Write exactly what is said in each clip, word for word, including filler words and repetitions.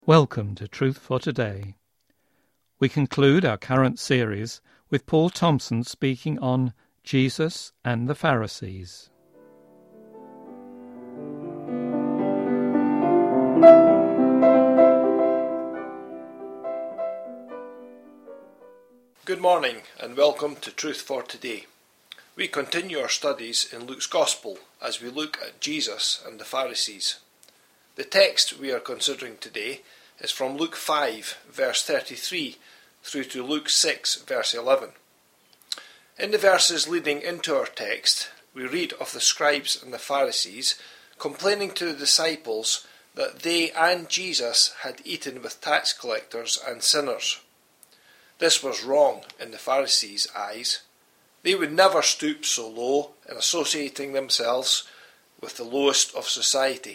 Welcome to Truth for Today. We conclude our current series with Paul Thompson speaking on Jesus and the Pharisees. Good morning and welcome to Truth for Today. We continue our studies in Luke's Gospel as we look at Jesus and the Pharisees. The text we are considering today is from Luke five, verse thirty-three, through to Luke six, verse eleven. In the verses leading into our text, we read of the scribes and the Pharisees complaining to the disciples that they and Jesus had eaten with tax collectors and sinners. This was wrong in the Pharisees' eyes. They would never stoop so low in associating themselves with the lowest of society.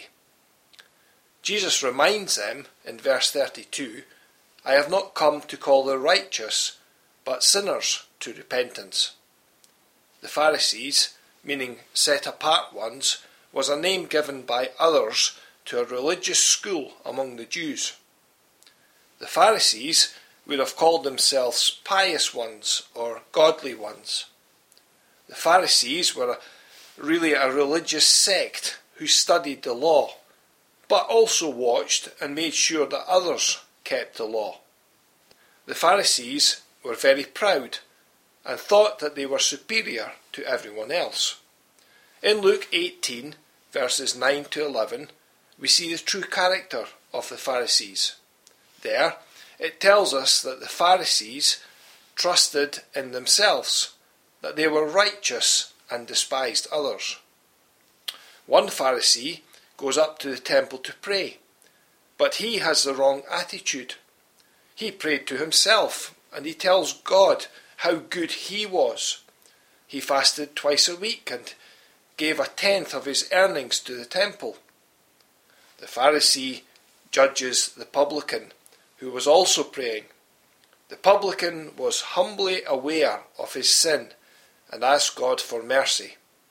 Jesus reminds them in verse thirty-two, "I have not come to call the righteous, but sinners to repentance." The Pharisees, meaning set-apart ones, was a name given by others to a religious school among the Jews. The Pharisees would have called themselves pious ones or godly ones. The Pharisees were a, really a religious sect who studied the law, but also watched and made sure that others kept the law. The Pharisees were very proud and thought that they were superior to everyone else. In Luke eighteen, verses nine to eleven, we see the true character of the Pharisees. There, it tells us that the Pharisees trusted in themselves, that they were righteous and despised others. One Pharisee goes up to the temple to pray, but he has the wrong attitude. He prayed to himself, and he tells God how good he was. He fasted twice a week and gave a tenth of his earnings to the temple. The Pharisee judges the publican, who was also praying. The publican was humbly aware of his sin and asked God for mercy.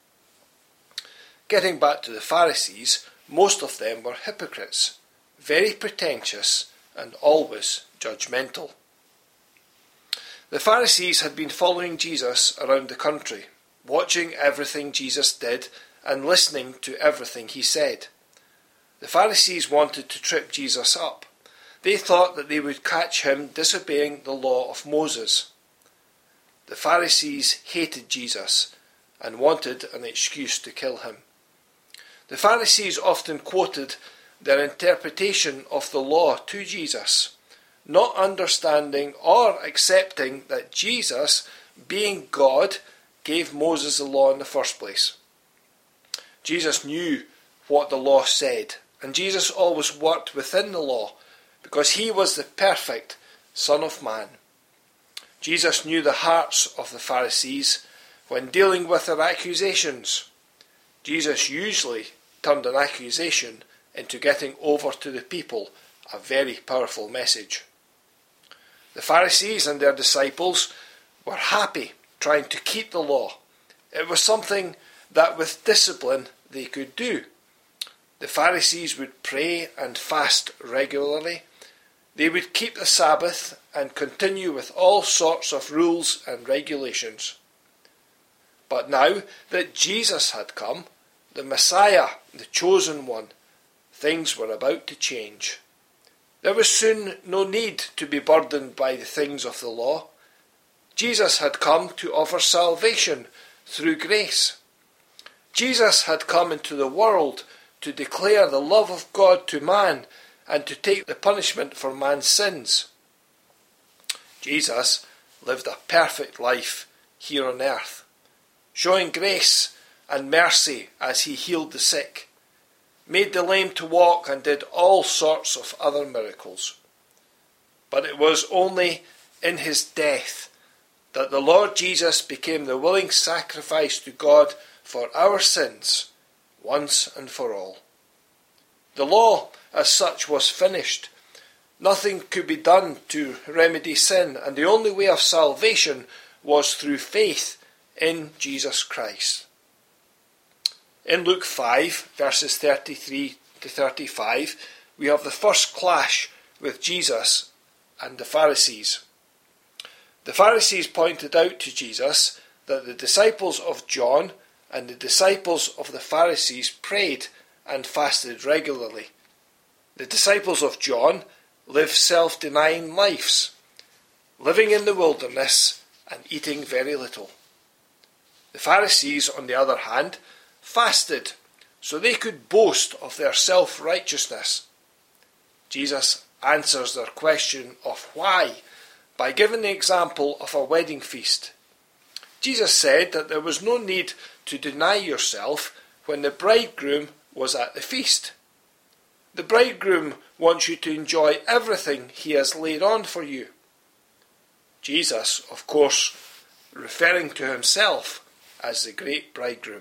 Getting back to the Pharisees, most of them were hypocrites, very pretentious and always judgmental. The Pharisees had been following Jesus around the country, watching everything Jesus did and listening to everything he said. The Pharisees wanted to trip Jesus up. They thought that they would catch him disobeying the law of Moses. The Pharisees hated Jesus and wanted an excuse to kill him. The Pharisees often quoted their interpretation of the law to Jesus, not understanding or accepting that Jesus, being God, gave Moses the law in the first place. Jesus knew what the law said, and Jesus always worked within the law because he was the perfect Son of Man. Jesus knew the hearts of the Pharisees when dealing with their accusations. Jesus usually turned an accusation into getting over to the people a very powerful message. The Pharisees and their disciples were happy trying to keep the law. It was something that with discipline they could do. The Pharisees would pray and fast regularly. They would keep the Sabbath and continue with all sorts of rules and regulations. But now that Jesus had come, the Messiah, the chosen one, things were about to change. There was soon no need to be burdened by the things of the law. Jesus had come to offer salvation through grace. Jesus had come into the world to declare the love of God to man and to take the punishment for man's sins. Jesus lived a perfect life here on earth, showing grace and mercy as he healed the sick, made the lame to walk, and did all sorts of other miracles. But it was only in his death that the Lord Jesus became the willing sacrifice to God for our sins, once and for all. The law as such was finished. Nothing could be done to remedy sin, and the only way of salvation was through faith in Jesus Christ. In Luke five, verses thirty-three to thirty-five, we have the first clash with Jesus and the Pharisees. The Pharisees pointed out to Jesus that the disciples of John and the disciples of the Pharisees prayed and fasted regularly. The disciples of John lived self-denying lives, living in the wilderness and eating very little. The Pharisees, on the other hand, fasted so they could boast of their self-righteousness. Jesus answers their question of why by giving the example of a wedding feast. Jesus said that there was no need to deny yourself when the bridegroom was at the feast. The bridegroom wants you to enjoy everything he has laid on for you. Jesus, of course, referring to himself as the great bridegroom.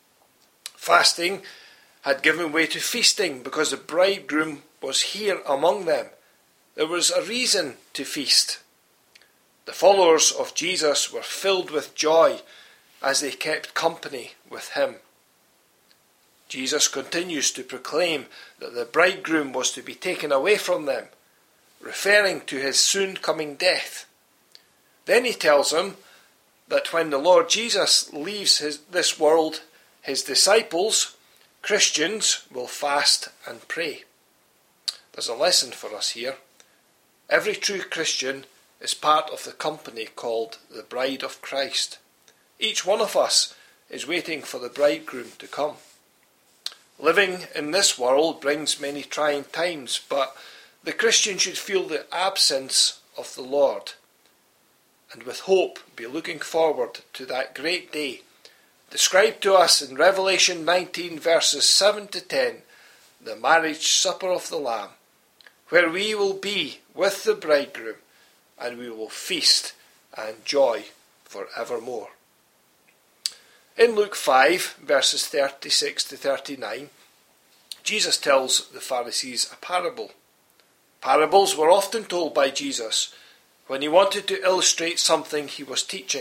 Fasting had given way to feasting because the bridegroom was here among them. There was a reason to feast. The followers of Jesus were filled with joy as they kept company with him. Jesus continues to proclaim that the bridegroom was to be taken away from them, referring to his soon-coming death. Then he tells them that when the Lord Jesus leaves his, this world, his disciples, Christians, will fast and pray. There's a lesson for us here. Every true Christian is part of the company called the Bride of Christ. Each one of us is waiting for the bridegroom to come. Living in this world brings many trying times, but the Christian should feel the absence of the Lord, and with hope be looking forward to that great day, described to us in Revelation nineteen verses seven to ten, the marriage supper of the Lamb, where we will be with the bridegroom, and we will feast and joy for evermore. In Luke five, verses thirty-six to thirty-nine, Jesus tells the Pharisees a parable. Parables were often told by Jesus when he wanted to illustrate something he was teaching.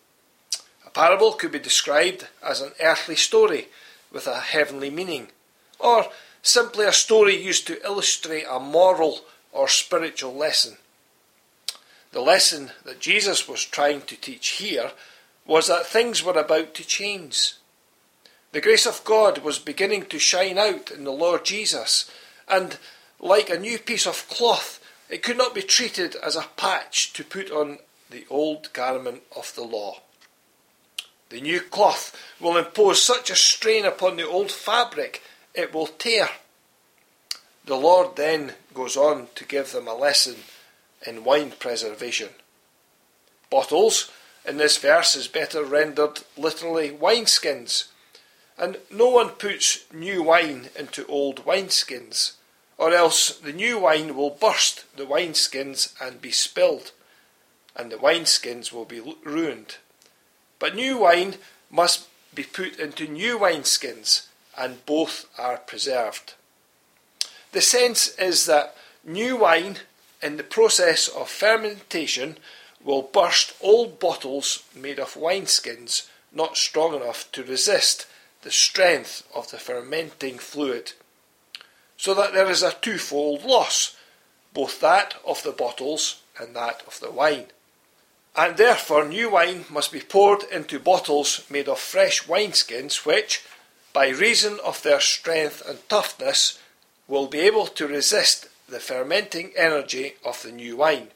A parable could be described as an earthly story with a heavenly meaning, or simply a story used to illustrate a moral or spiritual lesson. The lesson that Jesus was trying to teach here was that things were about to change. The grace of God was beginning to shine out in the Lord Jesus, and like a new piece of cloth, it could not be treated as a patch to put on the old garment of the law. The new cloth will impose such a strain upon the old fabric, it will tear. The Lord then goes on to give them a lesson in wine preservation. Bottles in this verse is better rendered literally wineskins, and no one puts new wine into old wineskins, or else the new wine will burst the wineskins and be spilled, and the wineskins will be ruined. But new wine must be put into new wineskins, and both are preserved. The sense is that new wine, in the process of fermentation, will burst old bottles made of wineskins not strong enough to resist the strength of the fermenting fluid, so that there is a twofold loss, both that of the bottles and that of the wine. And therefore new wine must be poured into bottles made of fresh wineskins, which, by reason of their strength and toughness, will be able to resist the fermenting energy of the new wine.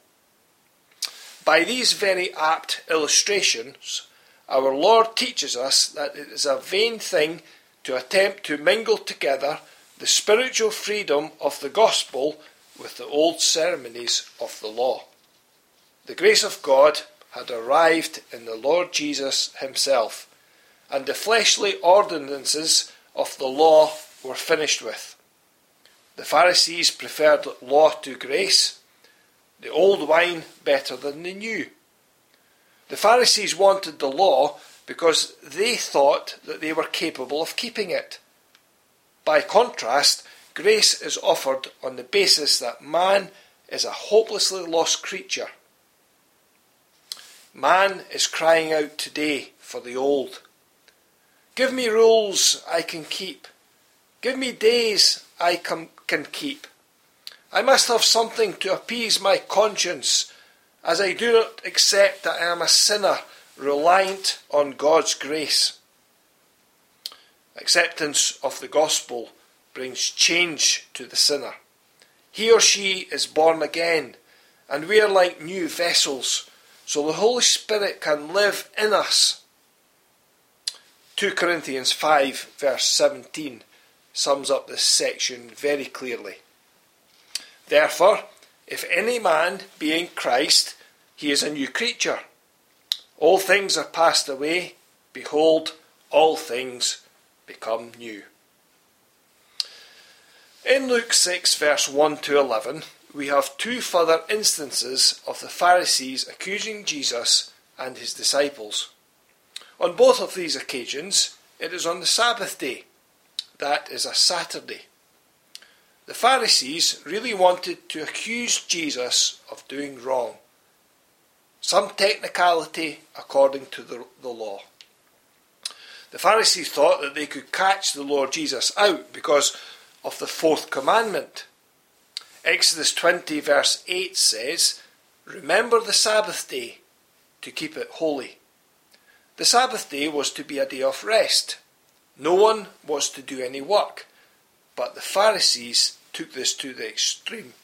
By these very apt illustrations, our Lord teaches us that it is a vain thing to attempt to mingle together the spiritual freedom of the gospel with the old ceremonies of the law. The grace of God had arrived in the Lord Jesus himself, and the fleshly ordinances of the law were finished with. The Pharisees preferred law to grace, the old wine better than the new. The Pharisees wanted the law because they thought that they were capable of keeping it. By contrast, grace is offered on the basis that man is a hopelessly lost creature. Man is crying out today for the old. Give me rules I can keep. Give me days I can, can keep. I must have something to appease my conscience, as I do not accept that I am a sinner reliant on God's grace. Acceptance of the gospel brings change to the sinner. He or she is born again, and we are like new vessels, so the Holy Spirit can live in us. Second Corinthians five verse seventeen sums up this section very clearly. Therefore, if any man be in Christ, he is a new creature. All things are passed away. Behold, all things become new. In Luke six verse one to eleven, we have two further instances of the Pharisees accusing Jesus and his disciples. On both of these occasions, it is on the Sabbath day. That is a Saturday. The Pharisees really wanted to accuse Jesus of doing wrong. Some technicality according to the, the law. The Pharisees thought that they could catch the Lord Jesus out because of the fourth commandment. Exodus twenty verse eight says, "Remember the Sabbath day to keep it holy." The Sabbath day was to be a day of rest. No one was to do any work, but the Pharisees took this to the extreme.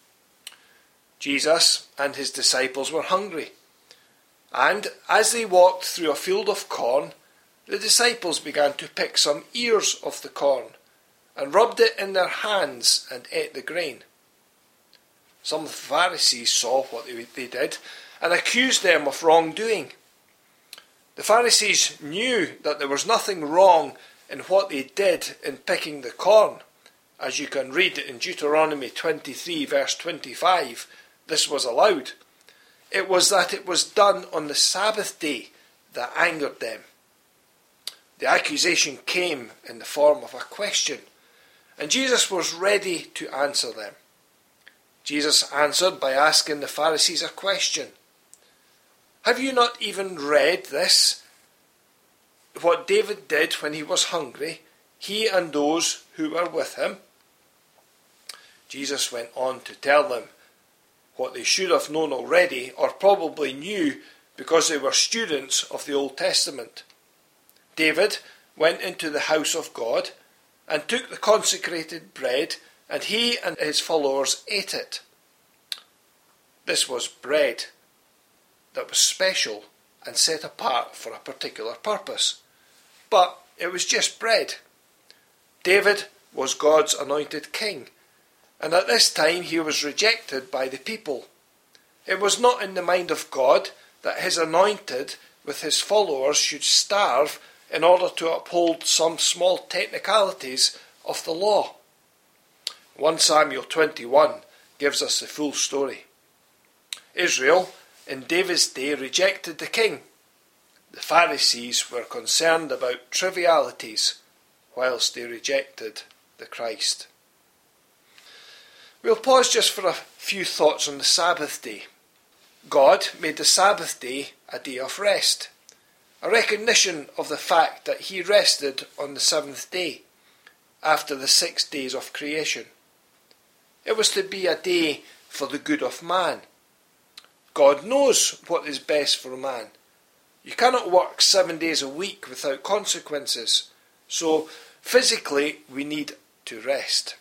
Jesus and his disciples were hungry, and as they walked through a field of corn, the disciples began to pick some ears of the corn and rubbed it in their hands and ate the grain. Some of the Pharisees saw what they, they did and accused them of wrongdoing. The Pharisees knew that there was nothing wrong in what they did in picking the corn. As you can read in Deuteronomy twenty-three verse twenty-five, this was allowed. It was that it was done on the Sabbath day that angered them. The accusation came in the form of a question, and Jesus was ready to answer them. Jesus answered by asking the Pharisees a question. Have you not even read this? What David did when he was hungry, he and those who were with him? Jesus went on to tell them what they should have known already, or probably knew because they were students of the Old Testament. David went into the house of God and took the consecrated bread, and he and his followers ate it. This was bread that was special and set apart for a particular purpose. But it was just bread. David was God's anointed king, and at this time he was rejected by the people. It was not in the mind of God that his anointed with his followers should starve in order to uphold some small technicalities of the law. First Samuel twenty-one gives us the full story. Israel, in David's day, rejected the king. The Pharisees were concerned about trivialities, whilst they rejected the Christ. We'll pause just for a few thoughts on the Sabbath day. God made the Sabbath day a day of rest, a recognition of the fact that he rested on the seventh day, after the six days of creation. It was to be a day for the good of man. God knows what is best for man. You cannot work seven days a week without consequences, so physically we need to rest.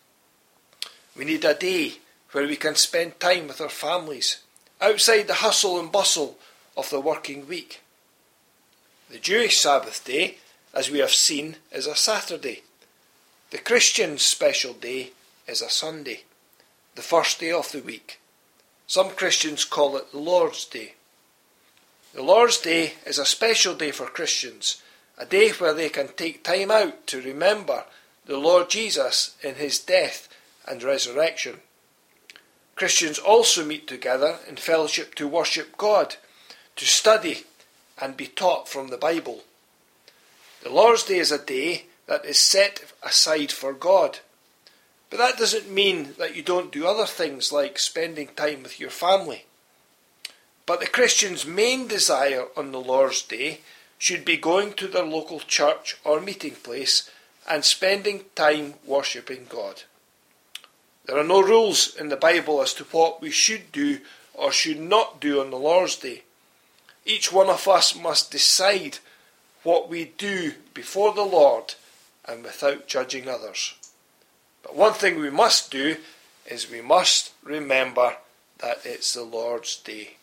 We need a day where we can spend time with our families, outside the hustle and bustle of the working week. The Jewish Sabbath day, as we have seen, is a Saturday. The Christian special day is a Sunday, the first day of the week. Some Christians call it the Lord's Day. The Lord's Day is a special day for Christians, a day where they can take time out to remember the Lord Jesus in his death and resurrection. Christians also meet together in fellowship to worship God, to study and be taught from the Bible. The Lord's Day is a day that is set aside for God. But that doesn't mean that you don't do other things like spending time with your family. But the Christian's main desire on the Lord's Day should be going to their local church or meeting place and spending time worshipping God. There are no rules in the Bible as to what we should do or should not do on the Lord's Day. Each one of us must decide what we do before the Lord and without judging others. But one thing we must do is we must remember that it's the Lord's Day.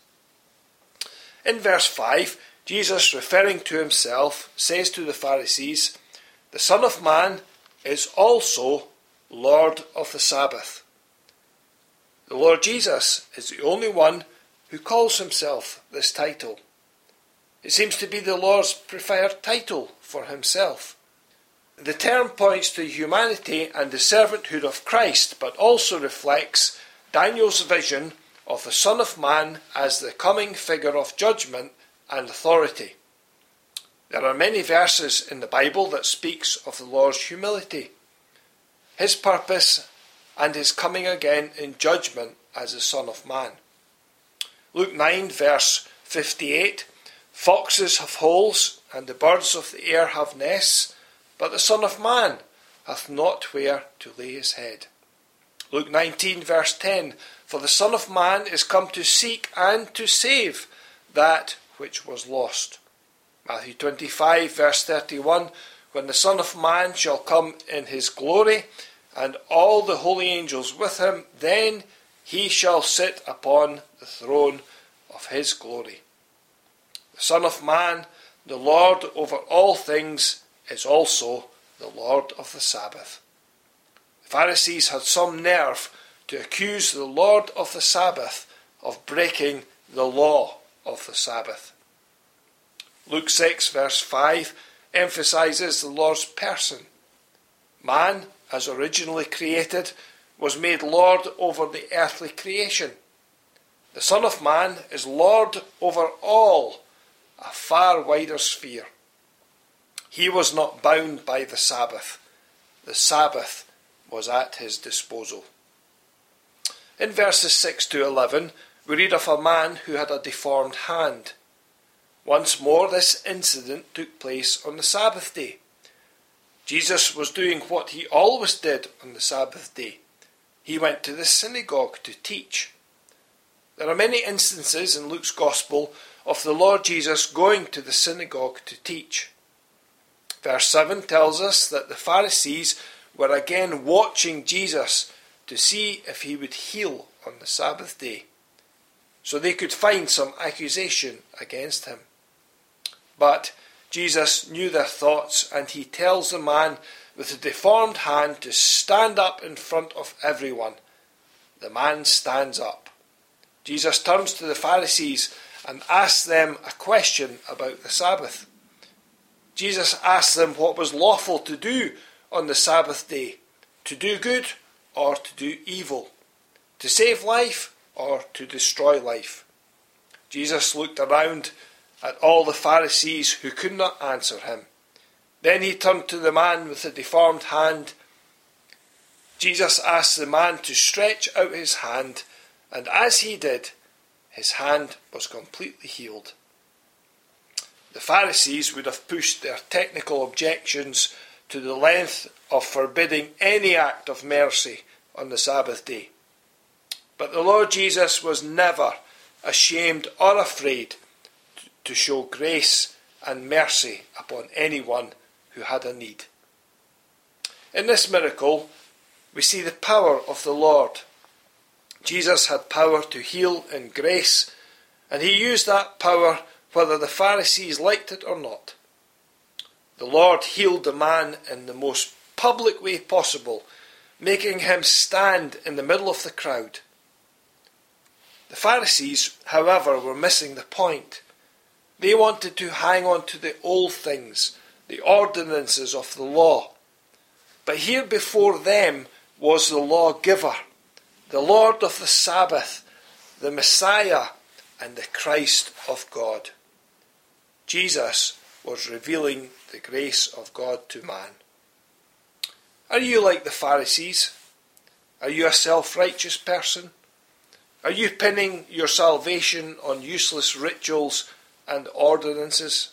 In verse five, Jesus, referring to himself, says to the Pharisees, "The Son of Man is also Lord of the Sabbath." The Lord Jesus is the only one who calls himself this title. It seems to be the Lord's preferred title for himself. The term points to humanity and the servanthood of Christ, but also reflects Daniel's vision of the Son of Man as the coming figure of judgment and authority. There are many verses in the Bible that speaks of the Lord's humility, his purpose, and his coming again in judgment as the Son of Man. Luke nine verse fifty-eight, "Foxes have holes, and the birds of the air have nests, but the Son of Man hath not where to lay his head." Luke nineteen verse ten, "For the Son of Man is come to seek and to save that which was lost." Matthew twenty-five verse thirty-one, "When the Son of Man shall come in his glory, and all the holy angels with him, then he shall sit upon the throne of his glory." The Son of Man, the Lord over all things, is also the Lord of the Sabbath. The Pharisees had some nerve to accuse the Lord of the Sabbath of breaking the law of the Sabbath. Luke six verse five emphasizes the Lord's person. Man, as originally created, was made Lord over the earthly creation. The Son of Man is Lord over all, a far wider sphere. He was not bound by the Sabbath. The Sabbath was at his disposal. In verses six to eleven, we read of a man who had a deformed hand. Once more, this incident took place on the Sabbath day. Jesus was doing what he always did on the Sabbath day. He went to the synagogue to teach. There are many instances in Luke's Gospel of the Lord Jesus going to the synagogue to teach. Verse seven tells us that the Pharisees were again watching Jesus to see if he would heal on the Sabbath day, so they could find some accusation against him. But Jesus knew their thoughts, and he tells the man with the deformed hand to stand up in front of everyone. The man stands up. Jesus turns to the Pharisees and asks them a question about the Sabbath. Jesus asked them what was lawful to do on the Sabbath day, to do good or to do evil, to save life or to destroy life. Jesus looked around at all the Pharisees who could not answer him. Then he turned to the man with the deformed hand. Jesus asked the man to stretch out his hand, and as he did, his hand was completely healed. The Pharisees would have pushed their technical objections to the length of forbidding any act of mercy on the Sabbath day. But the Lord Jesus was never ashamed or afraid to show grace and mercy upon anyone who had a need. In this miracle, we see the power of the Lord. Jesus had power to heal in grace, and he used that power whether the Pharisees liked it or not. The Lord healed the man in the most public way possible, making him stand in the middle of the crowd. The Pharisees, however, were missing the point. They wanted to hang on to the old things, the ordinances of the law. But here before them was the lawgiver, the Lord of the Sabbath, the Messiah, and the Christ of God. Jesus was revealing the grace of God to man. Are you like the Pharisees? Are you a self-righteous person? Are you pinning your salvation on useless rituals and ordinances?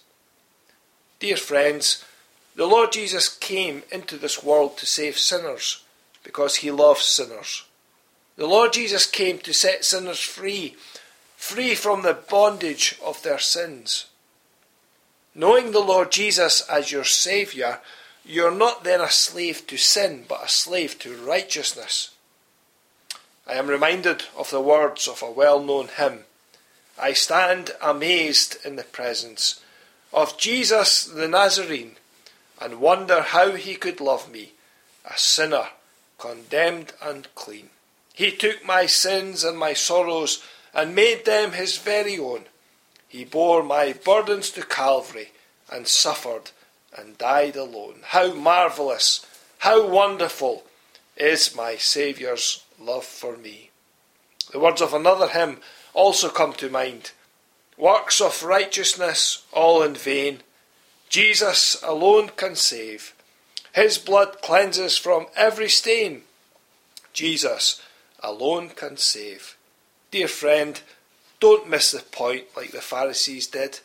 Dear friends, the Lord Jesus came into this world to save sinners, because he loves sinners. The Lord Jesus came to set sinners free, free from the bondage of their sins. Knowing the Lord Jesus as your Saviour, you're not then a slave to sin, but a slave to righteousness. I am reminded of the words of a well-known hymn. I stand amazed in the presence of Jesus the Nazarene, and wonder how he could love me, a sinner, condemned and clean. He took my sins and my sorrows and made them his very own. He bore my burdens to Calvary and suffered and died alone. How marvellous, how wonderful is my Saviour's love for me. The words of another hymn also come to mind. Works of righteousness all in vain, Jesus alone can save. His blood cleanses from every stain, Jesus alone can save. Dear friend, don't miss the point like the Pharisees did.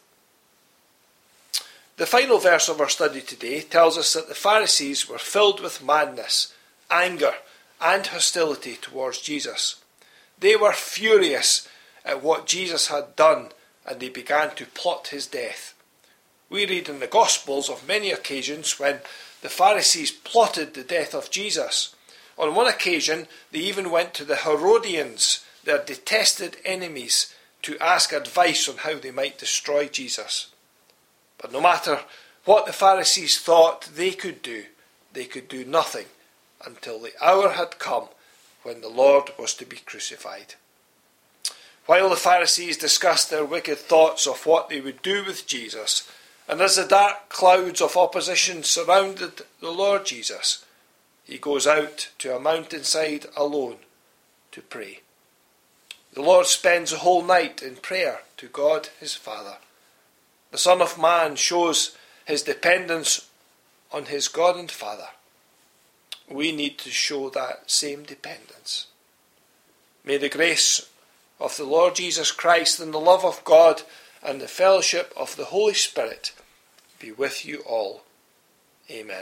The final verse of our study today tells us that the Pharisees were filled with madness, anger, and hostility towards Jesus. They were furious at what Jesus had done, and they began to plot his death. We read in the Gospels of many occasions when the Pharisees plotted the death of Jesus. On one occasion, they even went to the Herodians, their detested enemies, to ask advice on how they might destroy Jesus. But no matter what the Pharisees thought they could do, they could do nothing until the hour had come when the Lord was to be crucified. While the Pharisees discussed their wicked thoughts of what they would do with Jesus, and as the dark clouds of opposition surrounded the Lord Jesus, he goes out to a mountainside alone to pray. The Lord spends the whole night in prayer to God his Father. The Son of Man shows his dependence on his God and Father. We need to show that same dependence. May the grace of the Lord Jesus Christ and the love of God and the fellowship of the Holy Spirit be with you all. Amen.